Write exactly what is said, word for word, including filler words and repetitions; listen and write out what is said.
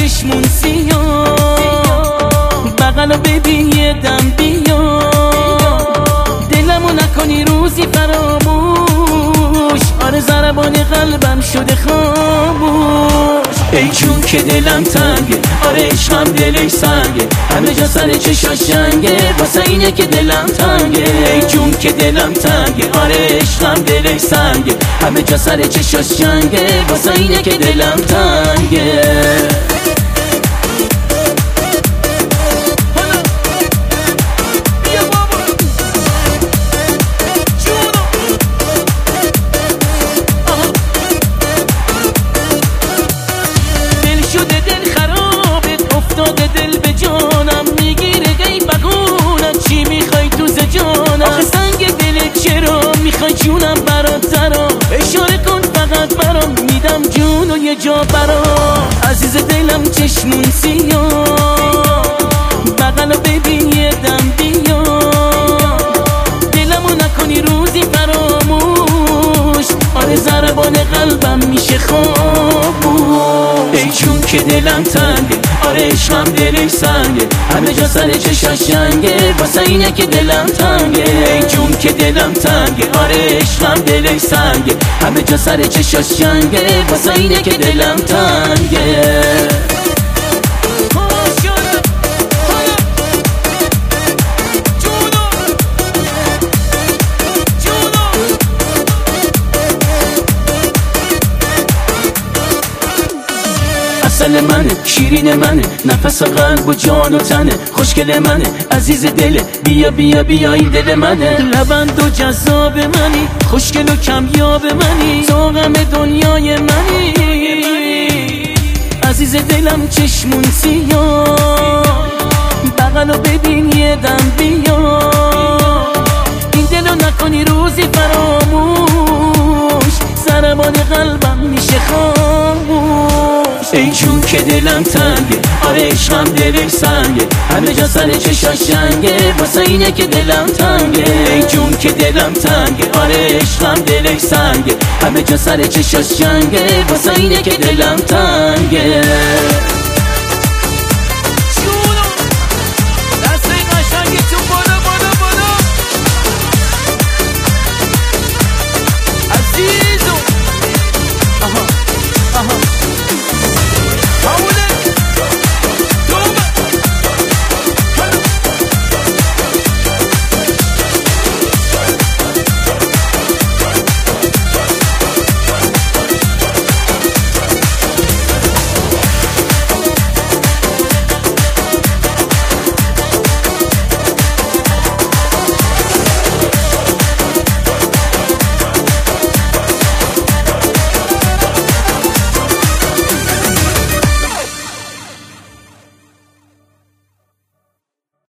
چشمون سیاه، بغلو ببین یه دم بیا، دلمو نکنی روزی فراموش، آره ضربان قلبم شده خاموش. ای جون که دلم تنگه، آره عشقم دلش سنگه، همه جا سر چشاش جنگه، واسه اینه که دلم تنگه. ای جون که دلم تنگه، آره عشقم دلش سنگه، همه جا سر چشاش جنگه، واسه اینه که دلم تنگه. دل به جانم میگیره گی بگونم، چی میخوای تو ز جانم؟ آخه سنگ دلت چرا میخوای جونم برات زرا؟ اشاره کن فقط برام، میدم جون و یه جا برا. عزیز دلم چشمون سیاه، بغلو ببین یه دم بیا، دلمو نکنی روزی فراموش، آره ضربان قلبم میشه خاموش. ای جون که دلم تنگه، آره عشقم دلش سنگه، همه جا سر چشاش جنگه، واسه اینه که دلم تنگه. ای جون که دلم تنگه، آره عشقم دلش سنگه، همه جا سر چشاش جنگه، واسه اینه که دلم تنگه. اصل منه، شیرین منه، نفس قلب و جان و تنه، خوشگل منه، عزیز دله، بیا بیا بیا این دل منه. لبند و جذاب منی، خوشگل و کمیاب منی، تو غم دنیای منی. عزیز دلم چشمون سیاه، بغلو ببین یه دم بیا، این دلو نکنی روزی فراموش، ضربان قلبم میشه خاموش. ای جون که دلم تنگه، آره عشقم دلش سنگه، همه جا سر چشاش جنگه، واسه اینه که دلم تنگه. ای جون که دلم تنگه، آره عشقم دلش سنگه، همه جا سر چشاش جنگه، واسه اینه که دلم تنگه.